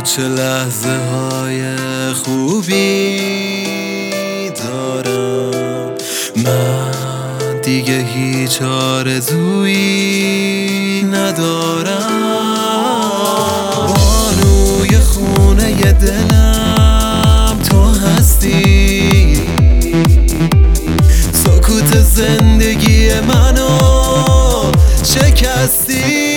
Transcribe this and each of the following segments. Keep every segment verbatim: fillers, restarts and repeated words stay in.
چه لحظه های خوبی دارم. من دیگه هیچ آرزویی ندارم. بانوی خونه ی دلم تو هستی، سکوت زندگی منو شکستی.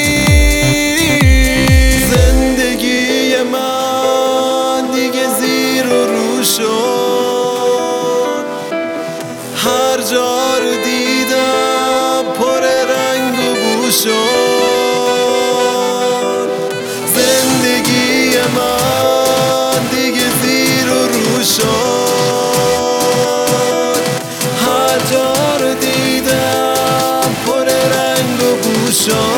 هر جا رو دیدم پر رنگ و بو شد. زندگی من دیگه زیر و رو شد. هر جا رو دیدم پر رنگ و بو شد.